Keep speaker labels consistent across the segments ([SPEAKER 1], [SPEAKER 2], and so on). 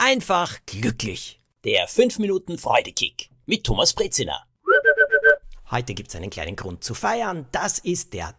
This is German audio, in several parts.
[SPEAKER 1] einfach glücklich. Der 5 Minuten Freudekick mit Thomas Brezina. Heute gibt's einen kleinen Grund zu feiern. Das ist der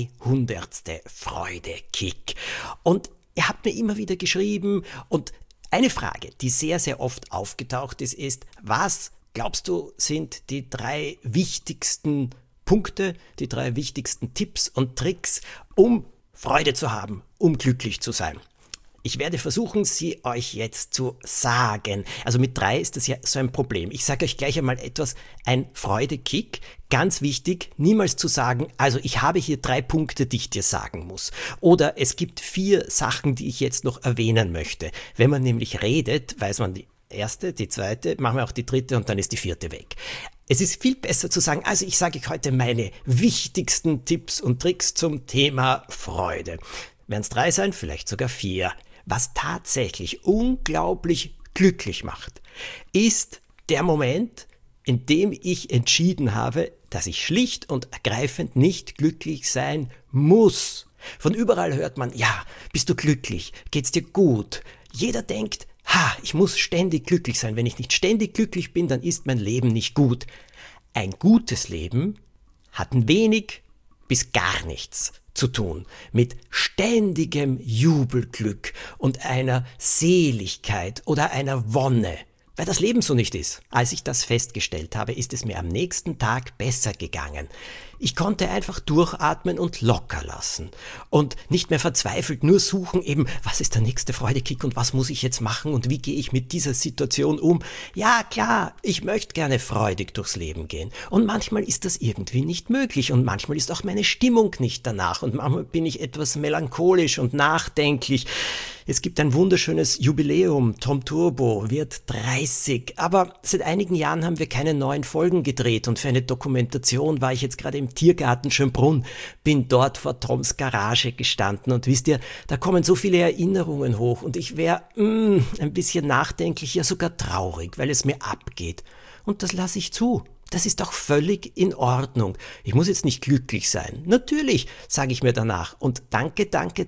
[SPEAKER 1] 200. Freudekick. Und ihr habt mir immer wieder geschrieben und eine Frage, die sehr, sehr oft aufgetaucht ist, was glaubst du sind die 3 wichtigsten Punkte, die 3 wichtigsten Tipps und Tricks, um Freude zu haben, um glücklich zu sein? Ich werde versuchen, sie euch jetzt zu sagen. Also mit 3 ist das ja so ein Problem. Ich sage euch gleich einmal etwas, ein Freudekick. Ganz wichtig, niemals zu sagen, also ich habe hier 3 Punkte, die ich dir sagen muss. Oder es gibt 4 Sachen, die ich jetzt noch erwähnen möchte. Wenn man nämlich redet, weiß man die erste, die zweite, machen wir auch die dritte und dann ist die 4. weg. Es ist viel besser zu sagen, also ich sage euch heute meine wichtigsten Tipps und Tricks zum Thema Freude. Werden es 3 sein, vielleicht sogar 4. Was tatsächlich unglaublich glücklich macht, ist der Moment, in dem ich entschieden habe, dass ich schlicht und ergreifend nicht glücklich sein muss. Von überall hört man, ja, bist du glücklich? Geht's dir gut? Jeder denkt, ich muss ständig glücklich sein. Wenn ich nicht ständig glücklich bin, dann ist mein Leben nicht gut. Ein gutes Leben hat ein wenig bis gar nichts zu tun mit ständigem Jubelglück und einer Seligkeit oder einer Wonne, weil das Leben so nicht ist. Als ich das festgestellt habe, ist es mir am nächsten Tag besser gegangen. Ich konnte einfach durchatmen und locker lassen und nicht mehr verzweifelt nur suchen eben, was ist der nächste Freudekick und was muss ich jetzt machen und wie gehe ich mit dieser Situation um. Ja klar, ich möchte gerne freudig durchs Leben gehen und manchmal ist das irgendwie nicht möglich und manchmal ist auch meine Stimmung nicht danach und manchmal bin ich etwas melancholisch und nachdenklich. Es gibt ein wunderschönes Jubiläum, Tom Turbo wird 30, aber seit einigen Jahren haben wir keine neuen Folgen gedreht und für eine Dokumentation war ich jetzt gerade im Tiergarten Schönbrunn, bin dort vor Toms Garage gestanden und wisst ihr, da kommen so viele Erinnerungen hoch und ich wäre ein bisschen nachdenklich, ja sogar traurig, weil es mir abgeht und das lasse ich zu. Das ist doch völlig in Ordnung. Ich muss jetzt nicht glücklich sein. Natürlich, sage ich mir danach. Und danke,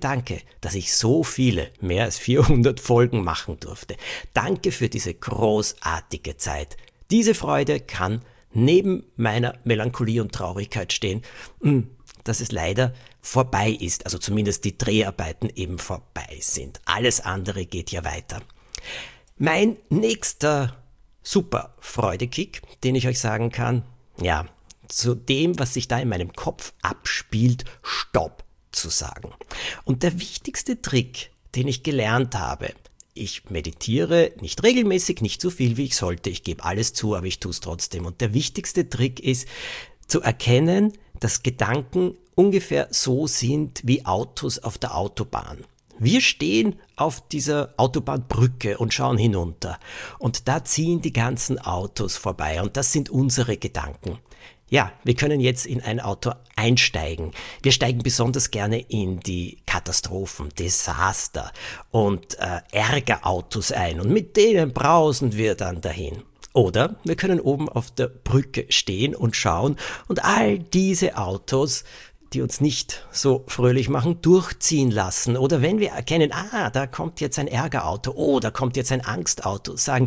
[SPEAKER 1] dass ich so viele, mehr als 400 Folgen machen durfte. Danke für diese großartige Zeit. Diese Freude kann neben meiner Melancholie und Traurigkeit stehen, dass es leider vorbei ist. Also zumindest die Dreharbeiten eben vorbei sind. Alles andere geht ja weiter. Mein nächster super Freudekick, den ich euch sagen kann, ja, zu dem, was sich da in meinem Kopf abspielt, Stopp zu sagen. Und der wichtigste Trick, den ich gelernt habe, ich meditiere nicht regelmäßig, nicht so viel wie ich sollte, ich gebe alles zu, aber ich tue es trotzdem. Und der wichtigste Trick ist, zu erkennen, dass Gedanken ungefähr so sind wie Autos auf der Autobahn. Wir stehen auf dieser Autobahnbrücke und schauen hinunter und da ziehen die ganzen Autos vorbei und das sind unsere Gedanken. Ja, wir können jetzt in ein Auto einsteigen. Wir steigen besonders gerne in die Katastrophen, Desaster und Ärgerautos ein und mit denen brausen wir dann dahin. Oder wir können oben auf der Brücke stehen und schauen und all diese Autos, die uns nicht so fröhlich machen, durchziehen lassen. Oder wenn wir erkennen, da kommt jetzt ein Ärgerauto, da kommt jetzt ein Angstauto, sagen,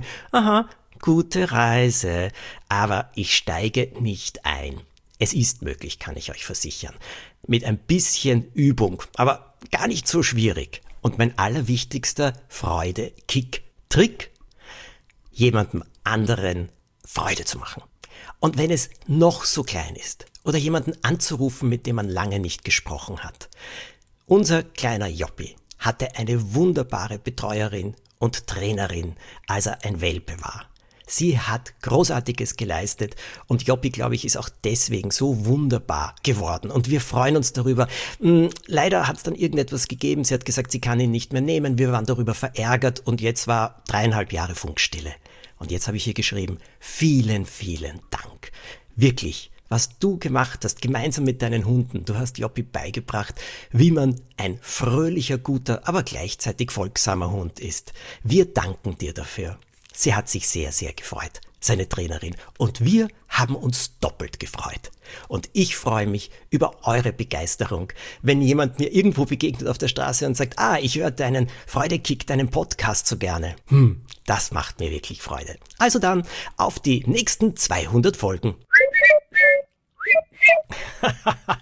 [SPEAKER 1] gute Reise, aber ich steige nicht ein. Es ist möglich, kann ich euch versichern. Mit ein bisschen Übung, aber gar nicht so schwierig. Und mein allerwichtigster Freude-Kick-Trick, jemandem anderen Freude zu machen. Und wenn es noch so klein ist, oder jemanden anzurufen, mit dem man lange nicht gesprochen hat. Unser kleiner Joppi hatte eine wunderbare Betreuerin und Trainerin, als er ein Welpe war. Sie hat Großartiges geleistet und Joppi, glaube ich, ist auch deswegen so wunderbar geworden. Und wir freuen uns darüber. Leider hat es dann irgendetwas gegeben. Sie hat gesagt, sie kann ihn nicht mehr nehmen. Wir waren darüber verärgert und jetzt war 3,5 Jahre Funkstille. Und jetzt habe ich hier geschrieben, vielen, vielen Dank. Wirklich. Was du gemacht hast, gemeinsam mit deinen Hunden. Du hast Joppi beigebracht, wie man ein fröhlicher, guter, aber gleichzeitig folgsamer Hund ist. Wir danken dir dafür. Sie hat sich sehr, sehr gefreut. seine Trainerin. Und wir haben uns doppelt gefreut. Und ich freue mich über eure Begeisterung, wenn jemand mir irgendwo begegnet auf der Straße und sagt, ich höre deinen Freudekick, deinen Podcast so gerne. Das macht mir wirklich Freude. Also dann auf die nächsten 200 Folgen.